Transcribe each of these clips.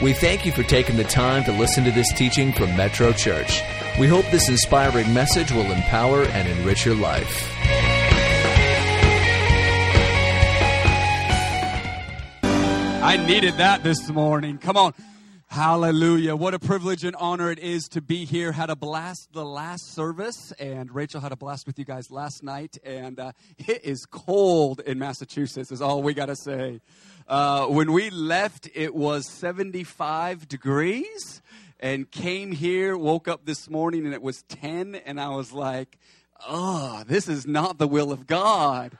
We thank you for taking the time to listen to this teaching from Metro Church. We hope this inspiring message will empower and enrich your life. I needed that this morning. Come on. Hallelujah. What a privilege and honor it is to be here. Had a blast the last service, and Rachel had a blast with you guys last night. And it is cold in Massachusetts is all we got to say. When we left, it was 75 degrees, and came here, woke up this morning, and it was 10. And I was like, oh, this is not the will of God.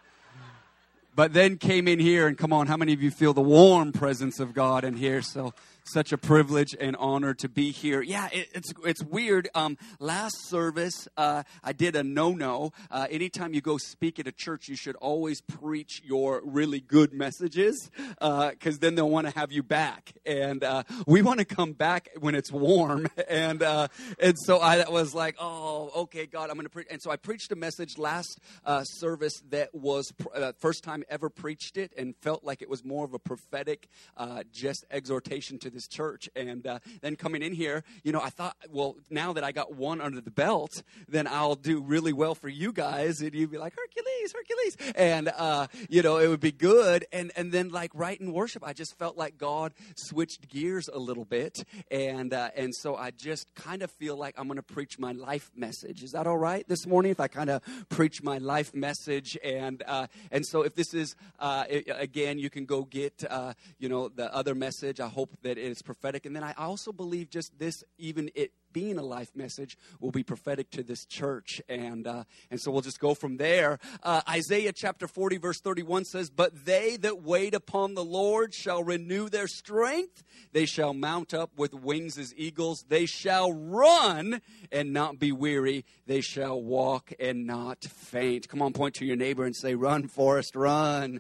But then came in here, and come on, how many of you feel the warm presence of God in here? So such a privilege and honor to be here. Yeah, it's weird. Last service, I did a no-no. Anytime you go speak at a church, you should always preach your really good messages, because then they'll want to have you back. And we want to come back when it's warm. And so I was like, oh, okay, God, I'm going to preach. And so I preached a message last service that was first time ever preached it, and felt like it was more of a prophetic just exhortation to this church. And then coming in here, I thought, well, now that I got one under the belt, then I'll do really well for you guys, and you'd be like, Hercules, and it would be good. And then like right in worship, I just felt like God switched gears a little bit, and so I just kind of feel like I'm going to preach my life message. Is that all right this morning if I kind of preach my life message? And so if this is again, you can go get the other message. I hope that it's prophetic. And then I also believe just this, even it being a life message, will be prophetic to this church. And so we'll just go from there. Isaiah chapter 40 verse 31 says, "But they that wait upon the Lord shall renew their strength. They shall mount up with wings as eagles. They shall run and not be weary. They shall walk and not faint." Come on, point to your neighbor and say, "Run, Forrest, run."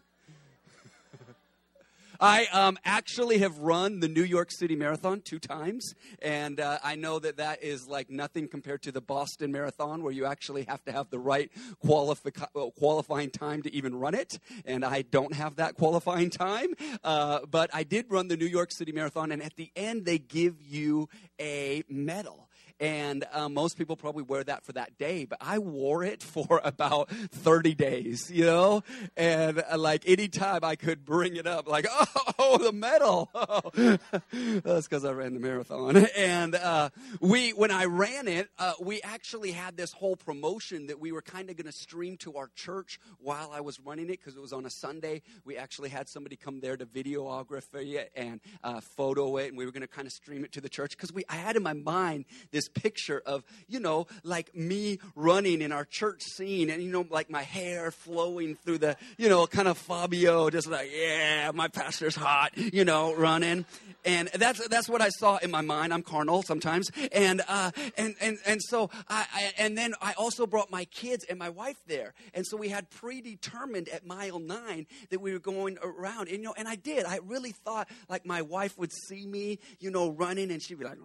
I actually have run the New York City Marathon 2 times, and I know that is like nothing compared to the Boston Marathon, where you actually have to have the right qualifying time to even run it, and I don't have that qualifying time, but I did run the New York City Marathon, and at the end they give you a medal. And most people probably wear that for that day, but I wore it for about 30 days, and like anytime I could bring it up, like, oh, the medal. That's because I ran the marathon. And when I ran it, we actually had this whole promotion that we were kind of going to stream to our church while I was running it, because it was on a Sunday. We actually had somebody come there to videography it and photo it, and we were going to kind of stream it to the church, because I had in my mind this picture of, like me running in our church scene, and, like my hair flowing through the, kind of Fabio, just like, yeah, my pastor's hot, running. And that's what I saw in my mind. I'm carnal sometimes. And so and then I also brought my kids and my wife there. And so we had predetermined at mile 9 that we were going around. And I did. I really thought like my wife would see me, running, and she'd be like,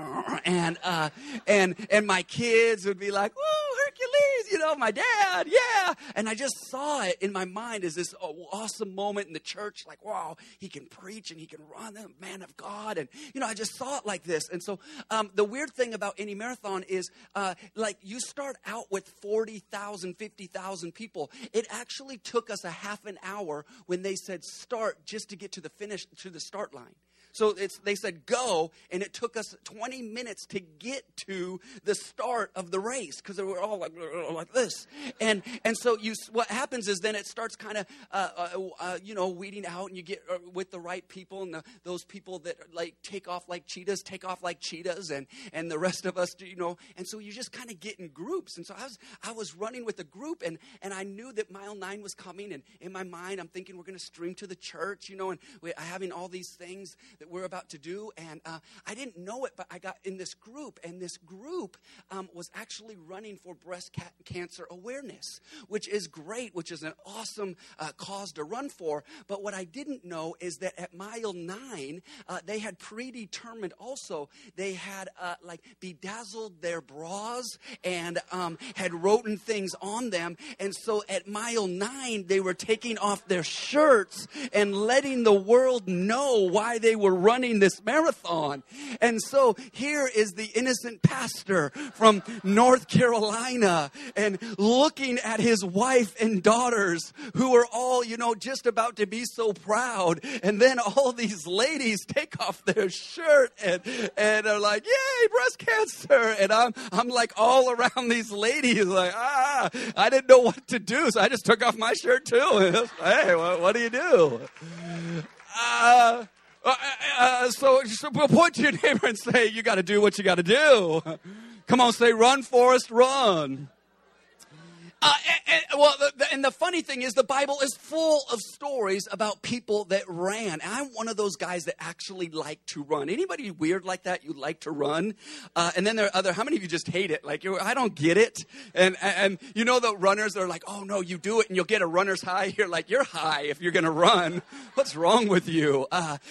and my kids would be like, "Woo, Hercules, my dad, yeah." And I just saw it in my mind as this awesome moment in the church, like, wow, he can preach and he can run, the man of God. And, I just saw it like this. And so the weird thing about any marathon is, like, you start out with 40,000, 50,000 people. It actually took us a half an hour when they said start just to get to the finish, to the start line. So they said go, and it took us 20 minutes to get to the start of the race, because they were all like this. And so what happens is then it starts kind of weeding out, and you get with the right people, and those people that like take off like cheetahs, and the rest of us do, and so you just kind of get in groups. And so I was running with a group, and I knew that mile 9 was coming, and in my mind I'm thinking we're going to stream to the church, and we're having all these things that we're about to do, and I didn't know it, but I got in this group, and this group was actually running for breast cancer awareness, which is great, which is an awesome cause to run for. But what I didn't know is that at mile 9, they had predetermined also, they had like bedazzled their bras and had written things on them, and so at mile 9, they were taking off their shirts and letting the world know why they were running this marathon. And so here is the innocent pastor from North Carolina and looking at his wife and daughters who are all, just about to be so proud. And then all these ladies take off their shirt and are like, yay, breast cancer. And I'm like all around these ladies like, I didn't know what to do. So I just took off my shirt too. And hey, what do you do? So point to your neighbor and say, you got to do what you got to do. Come on, say, run, Forrest, run. And the funny thing is the Bible is full of stories about people that ran. And I'm one of those guys that actually like to run. Anybody weird like that? You like to run? And then there are how many of you just hate it? Like, I don't get it. And the runners are like, oh no, you do it and you'll get a runner's high. You're like, you're high if you're going to run. What's wrong with you?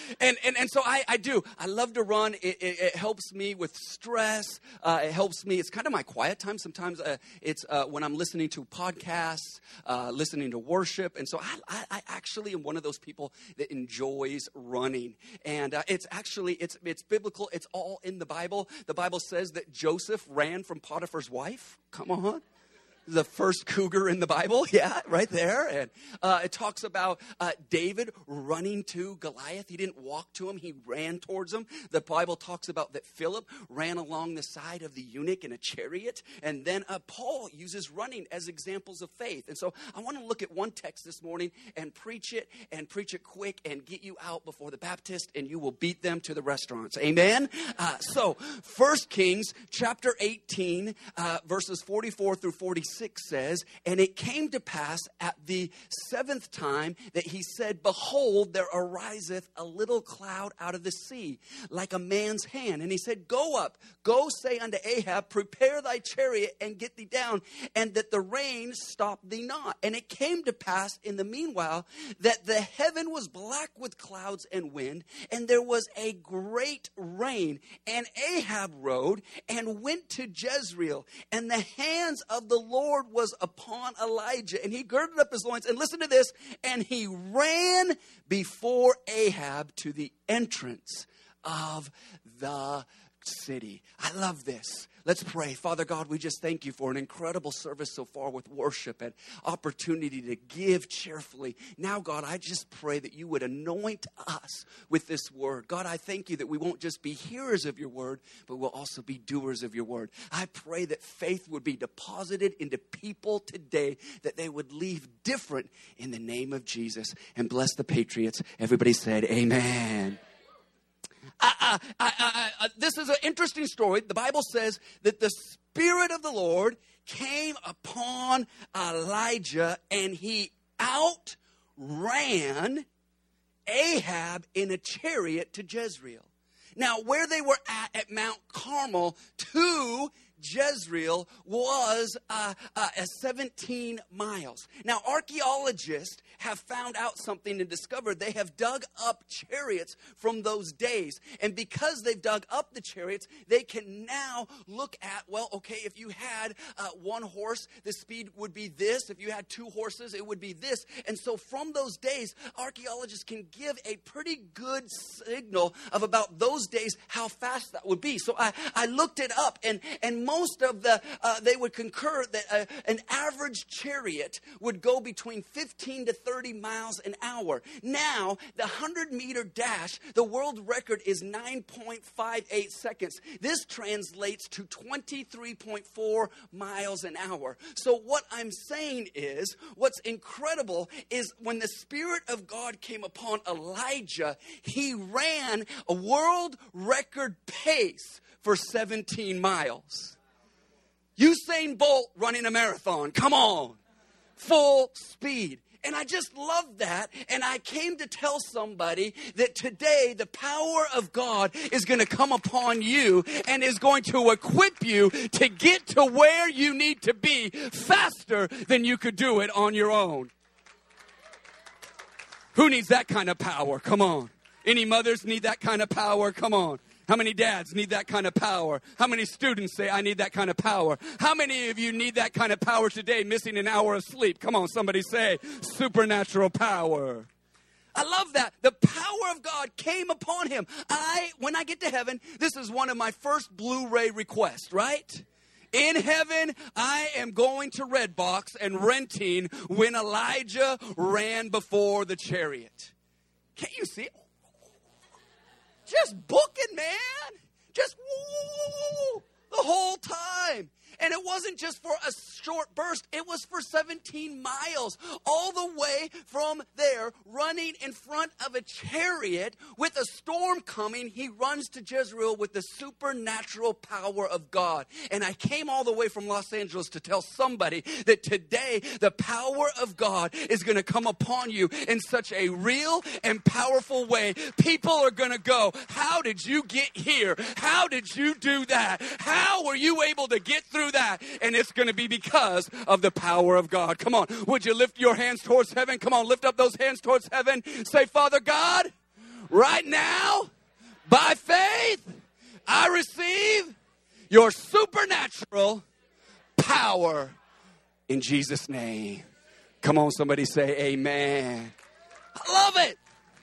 And so I do. I love to run. It helps me with stress. It helps me. It's kind of my quiet time. Sometimes it's when I'm listening to podcasts, listening to worship. And so I actually am one of those people that enjoys running. And it's biblical. It's all in the Bible. The Bible says that Joseph ran from Potiphar's wife. Come on. The first cougar in the Bible, yeah, right there. And it talks about David running to Goliath. He didn't walk to him. He ran towards him. The Bible talks about that Philip ran along the side of the eunuch in a chariot. And then Paul uses running as examples of faith. And so I want to look at one text this morning and preach it quick and get you out before the Baptist, and you will beat them to the restaurants. Amen? So 1 Kings chapter 18, verses 44 through 46. 6 says, and it came to pass at the 7th time that he said, behold, there ariseth a little cloud out of the sea, like a man's hand. And he said, go up, go say unto Ahab, prepare thy chariot and get thee down, and that the rain stop thee not. And it came to pass in the meanwhile that the heaven was black with clouds and wind, and there was a great rain. And Ahab rode and went to Jezreel, and the hands of the Lord was upon Elijah, and he girded up his loins, and listen to this, and he ran before Ahab to the entrance of the city. I love this. Let's pray. Father God, we just thank you for an incredible service so far with worship and opportunity to give cheerfully. Now, God, I just pray that you would anoint us with this word. God, I thank you that we won't just be hearers of your word, but we'll also be doers of your word. I pray that faith would be deposited into people today, that they would leave different in the name of Jesus. And bless the Patriots. Everybody said amen. This is an interesting story. The Bible says that the Spirit of the Lord came upon Elijah, and he outran Ahab in a chariot to Jezreel. Now, where they were at Mount Carmel to Jezreel was 17 miles. Now, archaeologists have found out something and discovered they have dug up chariots from those days. And because they've dug up the chariots, they can now look at, well, okay, if you had one horse, the speed would be this. If you had two horses, it would be this. And so from those days, archaeologists can give a pretty good signal of about those days how fast that would be. So I looked it up, and most of they would concur that an average chariot would go between 15 to 30 miles an hour. Now, the 100-meter dash, the world record is 9.58 seconds. This translates to 23.4 miles an hour. So what I'm saying is, what's incredible is when the Spirit of God came upon Elijah, he ran a world record pace for 17 miles. Usain Bolt running a marathon. Come on. Full speed. And I just love that. And I came to tell somebody that today the power of God is going to come upon you and is going to equip you to get to where you need to be faster than you could do it on your own. Who needs that kind of power? Come on. Any mothers need that kind of power? Come on. How many dads need that kind of power? How many students say, I need that kind of power? How many of you need that kind of power today, missing an hour of sleep? Come on, somebody say, supernatural power. I love that. The power of God came upon him. When I get to heaven, this is one of my first Blu-ray requests, right? In heaven, I am going to Redbox and renting When Elijah Ran Before the Chariot. Can't you see it? Just booking, man. Just woo, the whole time. And it wasn't just for a short burst. It was for 17 miles, all the way from there, running in front of a chariot with a storm coming. He runs to Jezreel with the supernatural power of God. And I came all the way from Los Angeles to tell somebody that today the power of God is going to come upon you in such a real and powerful way. People are going to go, how did you get here? How did you do that? How were you able to get through that? And it's going to be because of the power of God. Come on, would you lift your hands towards heaven? Come on, lift up those hands towards heaven. Say, Father God, right now, by faith, I receive your supernatural power in Jesus' name. Come on, somebody say amen. I love it.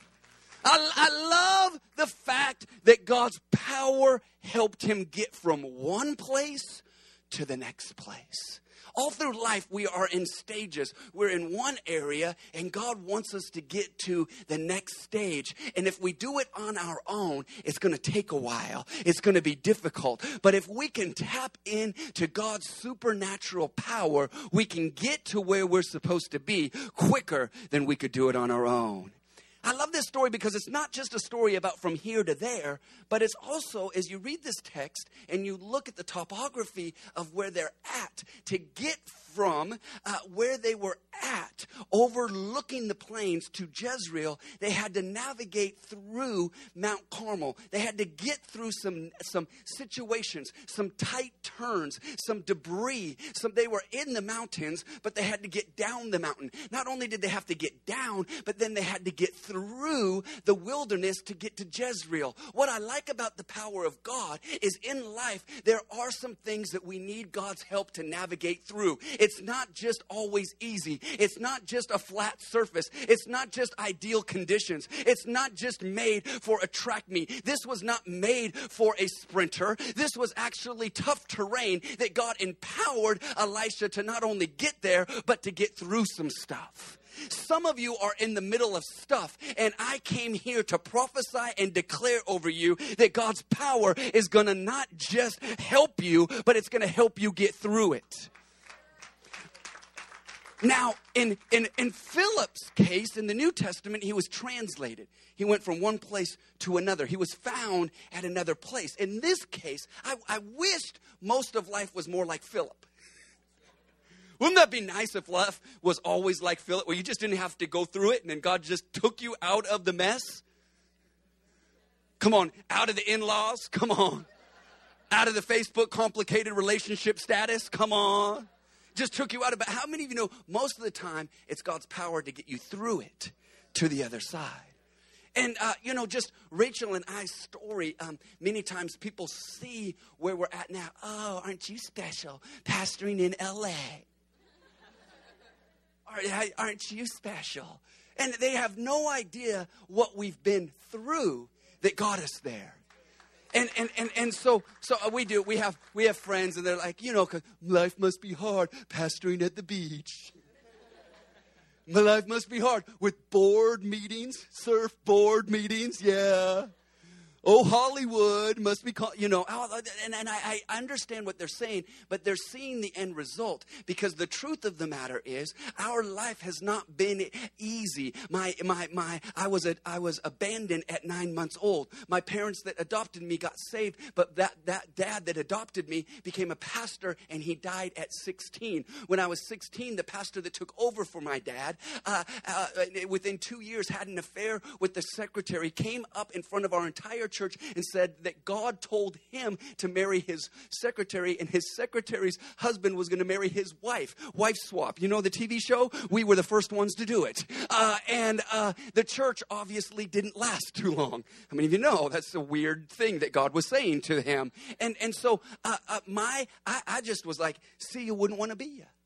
I love the fact that God's power helped him get from one place to the next place. All through life, we are in stages. We're in one area, and God wants us to get to the next stage. And if we do it on our own, it's going to take a while. It's going to be difficult. But if we can tap into God's supernatural power, we can get to where we're supposed to be quicker than we could do it on our own. I love this story because it's not just a story about from here to there, but it's also, as you read this text and you look at the topography of where they're at, to get from where they were at, overlooking the plains to Jezreel, they had to navigate through Mount Carmel. They had to get through some situations, some tight turns, some debris. They were in the mountains, but they had to get down the mountain. Not only did they have to get down, but then they had to get through the wilderness to get to Jezreel. What I like about the power of God is in life, there are some things that we need God's help to navigate through. It's not just always easy. It's not just a flat surface. It's not just ideal conditions. It's not just made for a track meet. This was not made for a sprinter. This was actually tough terrain that God empowered Elisha to not only get there, but to get through some stuff. Some of you are in the middle of stuff, and I came here to prophesy and declare over you that God's power is going to not just help you, but it's going to help you get through it. Now, in Philip's case, in the New Testament, he was translated. He went from one place to another. He was found at another place. In this case, I wished most of life was more like Philip. Wouldn't that be nice if life was always like Philip, where you just didn't have to go through it and then God just took you out of the mess? Come on, out of the in-laws, come on. Out of the Facebook complicated relationship status, come on. Just took you out of it. How many of you know most of the time it's God's power to get you through it to the other side? And, just Rachel and I's story, many times people see where we're at now. Oh, aren't you special, pastoring in L.A.? Aren't you special? And they have no idea what we've been through that got us there. And so we do. We have friends, and they're like, 'cause life must be hard pastoring at the beach. My life must be hard with board meetings, surf board meetings, yeah. Oh, Hollywood must be, and I understand what they're saying, but they're seeing the end result, because the truth of the matter is our life has not been easy. I was abandoned at 9 months old. My parents that adopted me got saved, but that dad that adopted me became a pastor, and he died at 16. When I was 16, the pastor that took over for my dad, within 2 years had an affair with the secretary, came up in front of our entire church and said that God told him to marry his secretary, and his secretary's husband was going to marry his wife. Wife swap. You know the TV show? We were the first ones to do it. And the church obviously didn't last too long. How many of you know that's a weird thing that God was saying to him? And so I just was like, see, you wouldn't want to be you.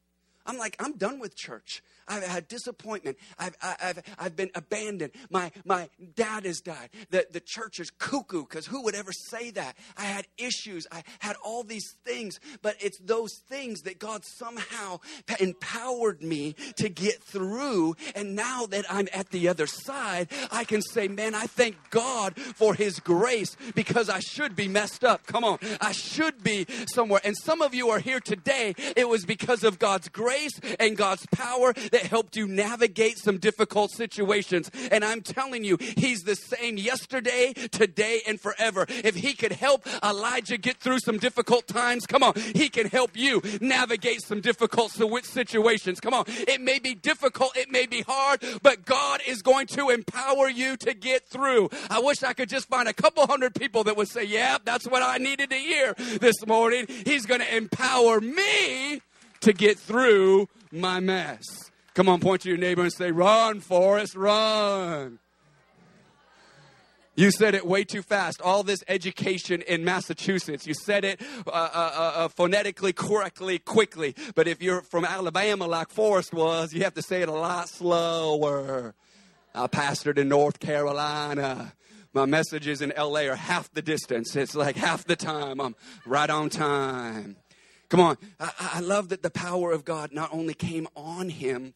I'm like, I'm done with church. I've had disappointment. I've been abandoned. My dad has died. The church is cuckoo, because who would ever say that? I had issues. I had all these things, but it's those things that God somehow empowered me to get through. And now that I'm at the other side, I can say, man, I thank God for his grace, because I should be messed up. Come on. I should be somewhere. And some of you are here today. It was because of God's grace and God's power that helped you navigate some difficult situations. And I'm telling you, he's the same yesterday, today, and forever. If he could help Elijah get through some difficult times, come on, he can help you navigate some difficult situations. Come on, it may be difficult, it may be hard, but God is going to empower you to get through. I wish I could just find a couple hundred people that would say, yeah, that's what I needed to hear this morning. He's going to empower me to get through my mess. Come on, point to your neighbor and say, run, Forrest, run. You said it way too fast. All this education in Massachusetts, you said it phonetically correctly, quickly. But if you're from Alabama like Forrest was, you have to say it a lot slower. I pastored in North Carolina. My messages in LA are half the distance. It's like half the time. I'm right on time. Come on. I love that the power of God not only came on him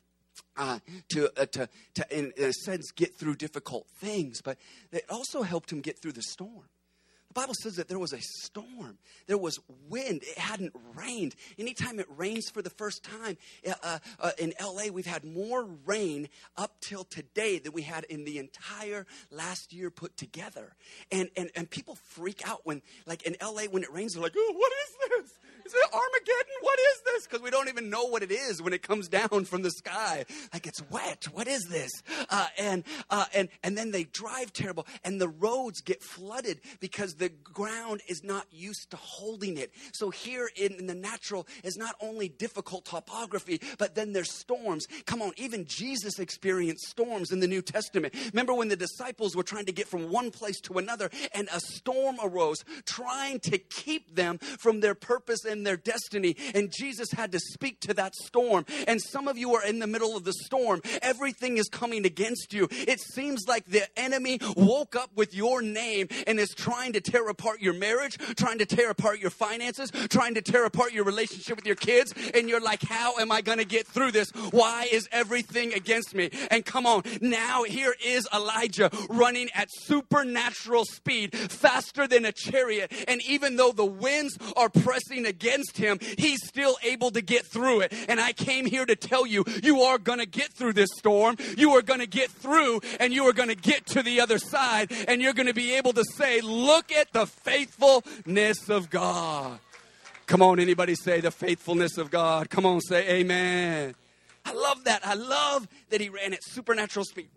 to in a sense, get through difficult things, but it also helped him get through the storm. The Bible says that there was a storm. There was wind. It hadn't rained. Anytime it rains for the first time in LA, we've had more rain up till today than we had in the entire last year put together. And people freak out when, like in LA, when it rains, they're like, oh, what is this? Is it Armageddon? What is this? Because we don't even know what it is when it comes down from the sky. Like, it's wet. What is this? And then they drive terrible. And the roads get flooded because the ground is not used to holding it. So here in the natural is not only difficult topography, but then there's storms. Come on, even Jesus experienced storms in the New Testament. Remember when the disciples were trying to get from one place to another, and a storm arose trying to keep them from their purpose and their destiny, and Jesus had to speak to that storm. And some of you are in the middle of the storm. Everything is coming against you. It seems like the enemy woke up with your name and is trying to tear apart your marriage, trying to tear apart your finances, trying to tear apart your relationship with your kids, and you're like, how am I going to get through this? Why is everything against me? And come on, now here is Elijah running at supernatural speed, faster than a chariot, and even though the winds are pressing against him, he's still able to get through it. And I came here to tell you, you are going to get through this storm. You are going to get through, and you are going to get to the other side, and you're going to be able to say, look at the faithfulness of God. Come on, anybody say the faithfulness of God? Come on, say amen. I love that. I love that he ran at supernatural speed.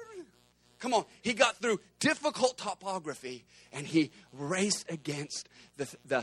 Come on, he got through difficult topography, and he raced against the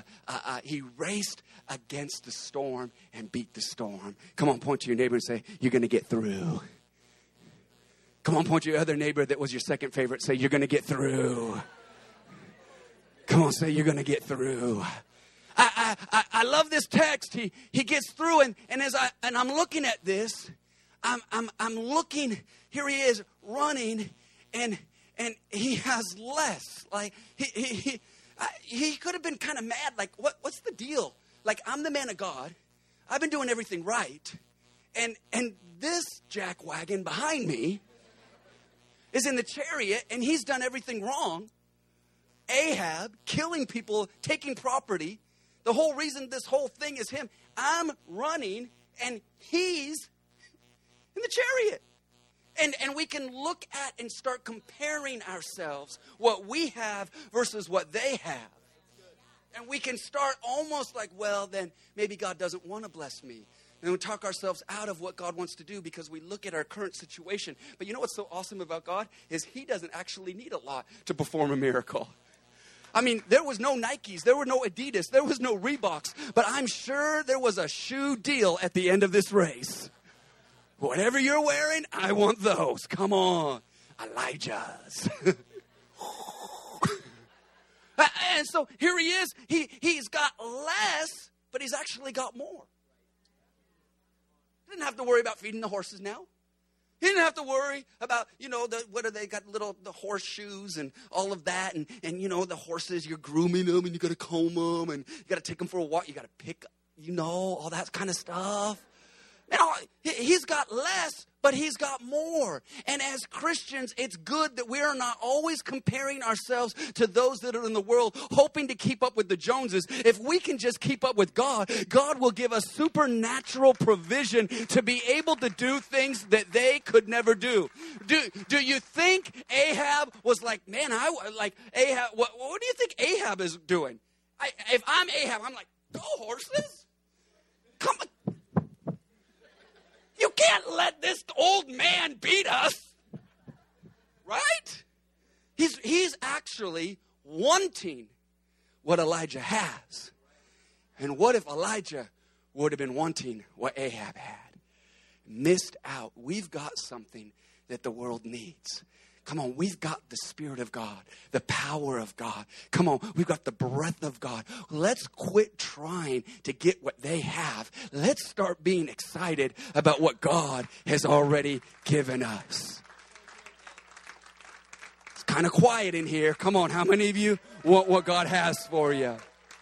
storm and beat the storm. Come on, point to your neighbor and say, you're going to get through. Come on, point to your other neighbor that was your second favorite. Say, you're going to get through. Come on, say, you're going to get through. I love this text. He gets through, and as I'm looking at this, I'm looking. Here he is running, and he has less. Like he could have been kind of mad. Like, what's the deal? Like, I'm the man of God. I've been doing everything right, and this jackwagon behind me is in the chariot, and he's done everything wrong. Ahab killing people, taking property. The whole reason this whole thing is him. I'm running, and he's in the chariot. And we can look at and start comparing ourselves, what we have versus what they have. And we can start almost like, well, then maybe God doesn't want to bless me. And we talk ourselves out of what God wants to do because we look at our current situation. But you know what's so awesome about God is he doesn't actually need a lot to perform a miracle. I mean, there was no Nikes, there were no Adidas, there was no Reeboks, but I'm sure there was a shoe deal at the end of this race. Whatever you're wearing, I want those. Come on, Elijah's. And so here he is. He's got less, but he's actually got more. didn't have to worry about feeding the horses now. He didn't have to worry about, what are they got the horseshoes and all of that. And the horses, you're grooming them and you got to comb them and you got to take them for a walk. You got to pick, all that kind of stuff. He's got less, but he's got more. And as Christians, it's good that we are not always comparing ourselves to those that are in the world, hoping to keep up with the Joneses. If we can just keep up with God, God will give us supernatural provision to be able to do things that they could never do. Do you think Ahab was like, man, Ahab, what do you think Ahab is doing? If I'm Ahab, I'm like, go horses. Come on. You can't let this old man beat us, right? He's actually wanting what Elijah has. And what if Elijah would have been wanting what Ahab had? Missed out. We've got something that the world needs. Come on, we've got the Spirit of God, the power of God. Come on, we've got the breath of God. Let's quit trying to get what they have. Let's start being excited about what God has already given us. It's kind of quiet in here. Come on, how many of you want what God has for you?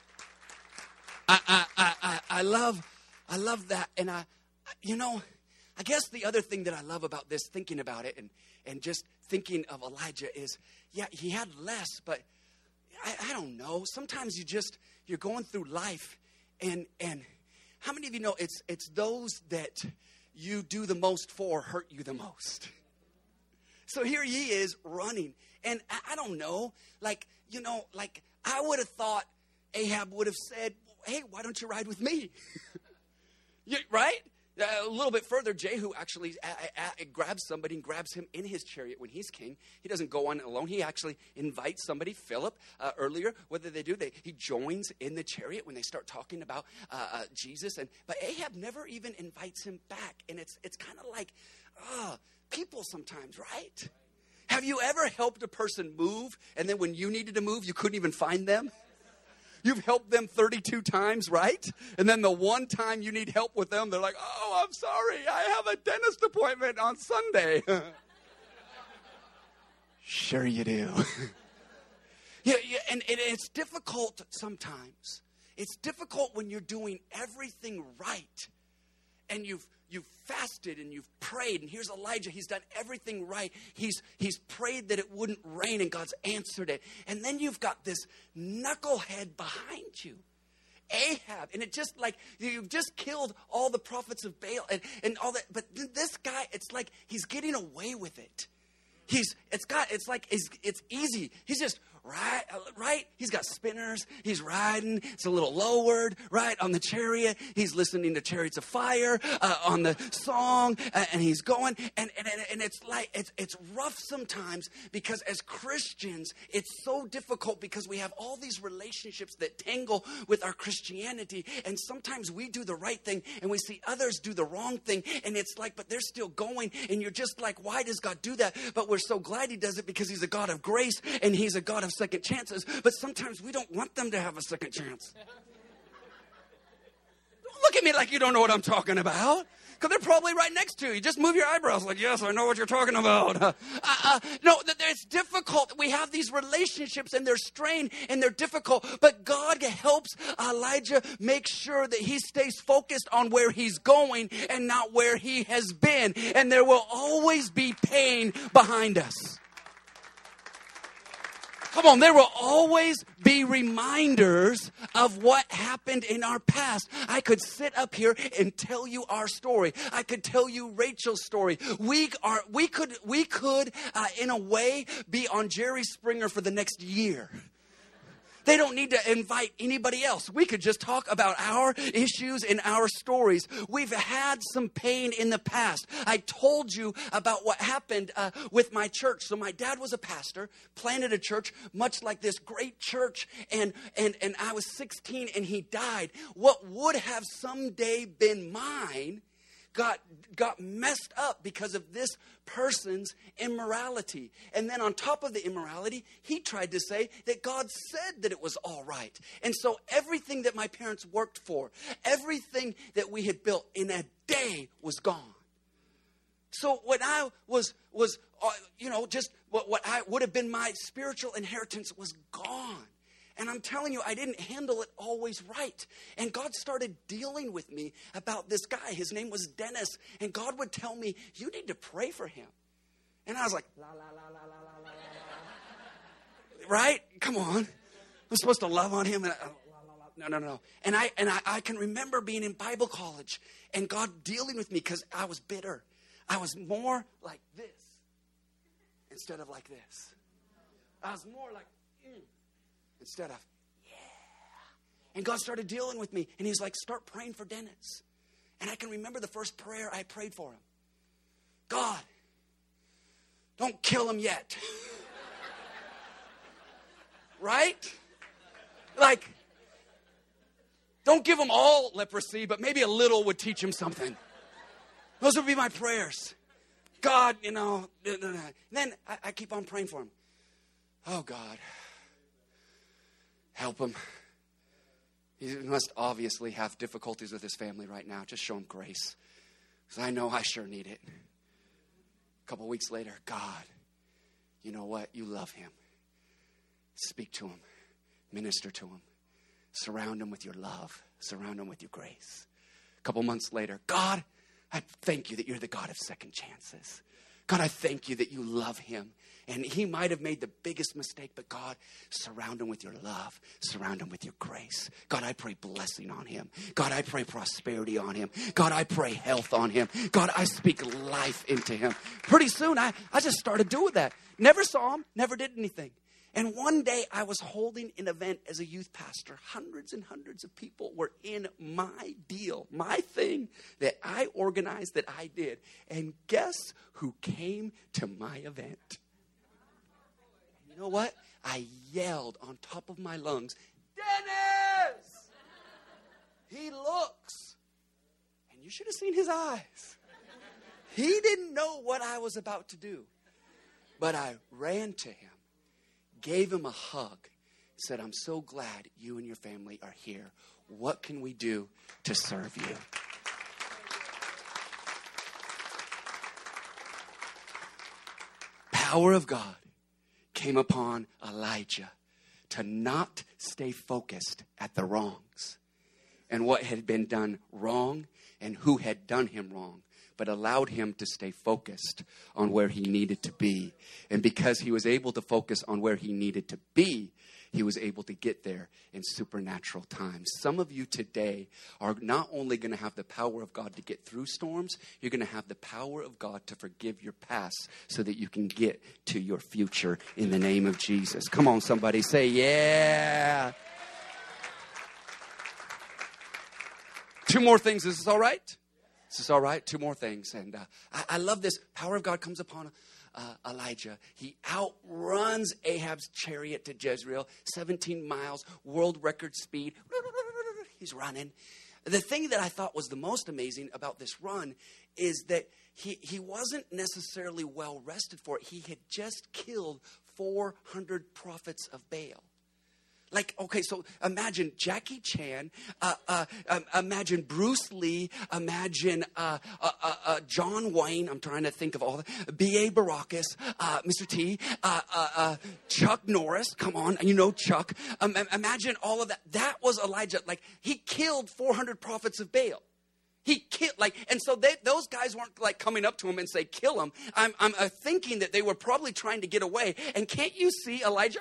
I love that. And I guess the other thing that I love about this, thinking about it and just thinking of Elijah is, yeah, he had less, but I don't know. Sometimes you're going through life and how many of you know it's those that you do the most for hurt you the most? So here he is running. And I don't know, I would have thought Ahab would have said, hey, why don't you ride with me? Right? A little bit further, Jehu actually grabs somebody and grabs him in his chariot when he's king. He doesn't go on alone. He actually invites somebody, Philip, earlier. What do? He joins in the chariot when they start talking about Jesus. But Ahab never even invites him back. And it's kind of like people sometimes, right? Have you ever helped a person move, and then when you needed to move, you couldn't even find them? You've helped them 32 times, right? And then the one time you need help with them, they're like, oh, I'm sorry, I have a dentist appointment on Sunday. Sure you do. Yeah, and it's difficult sometimes. It's difficult when you're doing everything right. And you've fasted and you've prayed. And here's Elijah. He's done everything right. He's prayed that it wouldn't rain, and God's answered it. And then you've got this knucklehead behind you, Ahab. And it just like, you've just killed all the prophets of Baal and all that. But this guy, it's like he's getting away with it. It's easy. He's just right. He's got spinners. He's riding. It's a little lowered, right, on the chariot. He's listening to Chariots of Fire on the song, and he's going. And it's like it's rough sometimes, because as Christians, it's so difficult because we have all these relationships that tangle with our Christianity, and sometimes we do the right thing and we see others do the wrong thing, and it's like, but they're still going, and you're just like, why does God do that? But we're so glad he does it because he's a God of grace and he's a God of second chances. But sometimes we don't want them to have a second chance. Don't look at me like you don't know what I'm talking about, because they're probably right next to you. Just move your eyebrows like, yes, I know what you're talking about. No, it's difficult. We have these relationships and they're strained and they're difficult. But God helps Elijah make sure that he stays focused on where he's going and not where he has been. And there will always be pain behind us. Come on, there will always be reminders of what happened in our past. I could sit up here and tell you our story. I could tell you Rachel's story. We could in a way be on Jerry Springer for the next year. They don't need to invite anybody else. We could just talk about our issues and our stories. We've had some pain in the past. I told you about what happened with my church. So my dad was a pastor, planted a church much like this great church, and I was 16 and he died. What would have someday been mine got messed up because of this person's immorality. And then on top of the immorality, he tried to say that God said that it was all right. And so everything that my parents worked for, everything that we had built in a day was gone. So what I was just what I would have been my spiritual inheritance was gone. And I'm telling you, I didn't handle it always right. And God started dealing with me about this guy. His name was Dennis. And God would tell me, you need to pray for him. And I was like, la, la, la, la, la, la, la, la. Right? Come on. I'm supposed to love on him. And no. And I can remember being in Bible college and God dealing with me because I was bitter. I was more like this instead of like this. I was more like, instead of, yeah. And God started dealing with me. And he's like, start praying for Dennis. And I can remember the first prayer I prayed for him. God, don't kill him yet. Right? Like, don't give him all leprosy, but maybe a little would teach him something. Those would be my prayers. God, Then I keep on praying for him. Oh, God. Help him. He must obviously have difficulties with his family right now. Just show him grace. Because I know I sure need it. A couple weeks later, God, you know what? You love him. Speak to him. Minister to him. Surround him with your love. Surround him with your grace. A couple months later, God, I thank you that you're the God of second chances. God, I thank you that you love him. And he might have made the biggest mistake, but God, surround him with your love. Surround him with your grace. God, I pray blessing on him. God, I pray prosperity on him. God, I pray health on him. God, I speak life into him. Pretty soon, I just started doing that. Never saw him, never did anything. And one day I was holding an event as a youth pastor. Hundreds and hundreds of people were in my deal, my thing that I organized, that I did. And guess who came to my event? You know what? I yelled on top of my lungs, Dennis! He looks. And you should have seen his eyes. He didn't know what I was about to do. But I ran to him. Gave him a hug, said, I'm so glad you and your family are here. What can we do to serve you? Power of God came upon Elijah to not stay focused at the wrongs and what had been done wrong and who had done him wrong, but allowed him to stay focused on where he needed to be. And because he was able to focus on where he needed to be, he was able to get there in supernatural times. Some of you today are not only going to have the power of God to get through storms, you're going to have the power of God to forgive your past so that you can get to your future in the name of Jesus. Come on, somebody say, yeah. Two more things. Is this all right? Is this all right? Two more things. And I love this. Power of God comes upon Elijah. He outruns Ahab's chariot to Jezreel, 17 miles, world record speed. He's running. The thing that I thought was the most amazing about this run is that he wasn't necessarily well rested for it. He had just killed 400 prophets of Baal. Like, okay, so imagine Jackie Chan, imagine Bruce Lee, imagine John Wayne, I'm trying to think of all that, B.A. Baracus, Mr. T, Chuck Norris, come on, you know Chuck. Imagine all of that. That was Elijah. Like, he killed 400 prophets of Baal. He killed, and so those guys weren't like coming up to him and say, kill him. I'm thinking that they were probably trying to get away. And can't you see Elijah?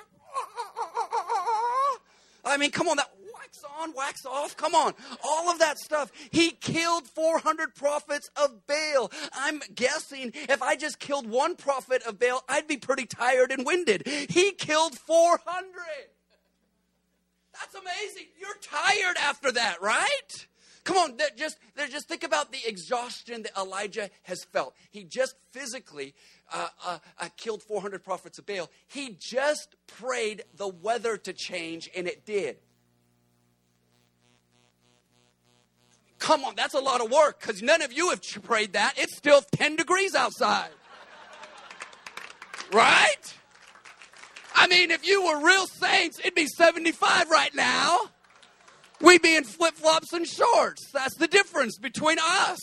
I mean, come on, that wax on, wax off. Come on. All of that stuff. He killed 400 prophets of Baal. I'm guessing if I just killed one prophet of Baal, I'd be pretty tired and winded. He killed 400. That's amazing. You're tired after that, right? Come on, just think about the exhaustion that Elijah has felt. He just physically killed 400 prophets of Baal. He just prayed the weather to change, and it did. Come on, that's a lot of work because none of you have prayed that. It's still 10 degrees outside. Right? I mean, if you were real saints, it'd be 75 right now. We'd be in flip-flops and shorts. That's the difference between us.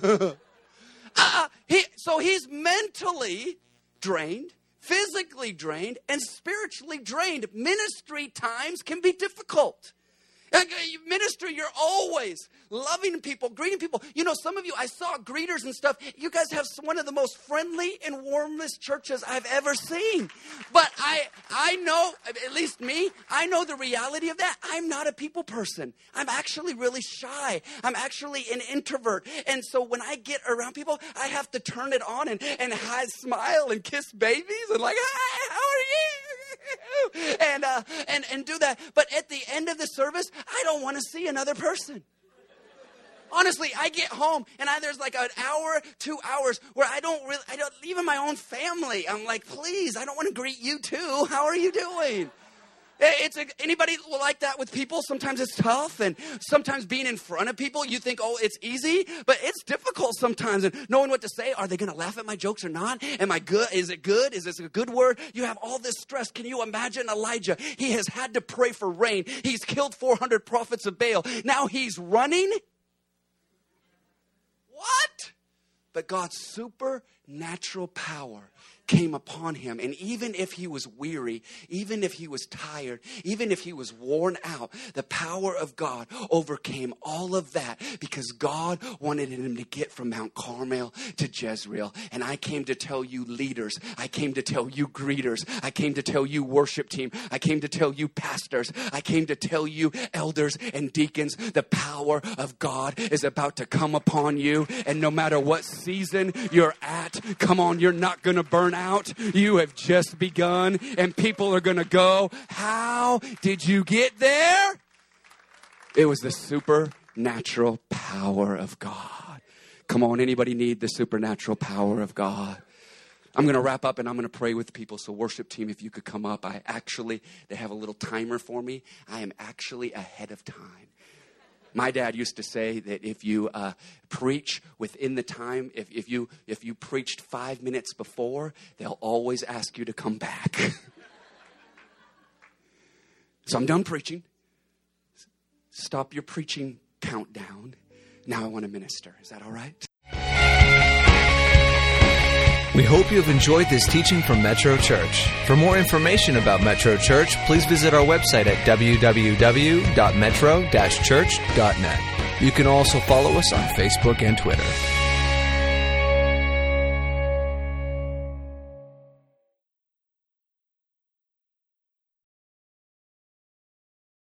So he's mentally drained, physically drained, and spiritually drained. Ministry times can be difficult. Ministry, you're always loving people, greeting people. You know, some of you, I saw greeters and stuff. You guys have one of the most friendly and warmest churches I've ever seen. But I know, at least me, I know the reality of that. I'm not a people person. I'm actually really shy. I'm actually an introvert. And so when I get around people, I have to turn it on and smile and kiss babies and like, hi, how are you? And do that. But at the end of the service, I don't want to see another person. Honestly, I get home and there's like an hour, 2 hours where I don't even my own family. I'm like, please, I don't want to greet you too. How are you doing? Anybody like that with people? Sometimes it's tough, and sometimes being in front of people, you think, oh, it's easy, but it's difficult sometimes, and knowing what to say. Are they going to laugh at my jokes or not? Am I good? Is it good? Is this a good word? You have all this stress. Can you imagine Elijah? He has had to pray for rain. He's killed 400 prophets of Baal. Now he's running. What? But God's supernatural power came upon him. And even if he was weary, even if he was tired, even if he was worn out, the power of God overcame all of that because God wanted him to get from Mount Carmel to Jezreel. And I came to tell you leaders, I came to tell you greeters, I came to tell you worship team, I came to tell you pastors, I came to tell you elders and deacons, the power of God is about to come upon you. And no matter what season you're at, come on, you're not going to burn out. You have just begun, and people are going to go, how did you get there? It was the supernatural power of God. Come on, anybody need the supernatural power of God? I'm going to wrap up and I'm going to pray with people. So worship team, if you could come up. They have a little timer for me. I am actually ahead of time. My dad used to say that if you preach within the time, if you preached 5 minutes before, they'll always ask you to come back. So I'm done preaching. Stop your preaching countdown. Now I want to minister. Is that all right? We hope you have enjoyed this teaching from Metro Church. For more information about Metro Church, please visit our website at www.metro-church.net. You can also follow us on Facebook and Twitter.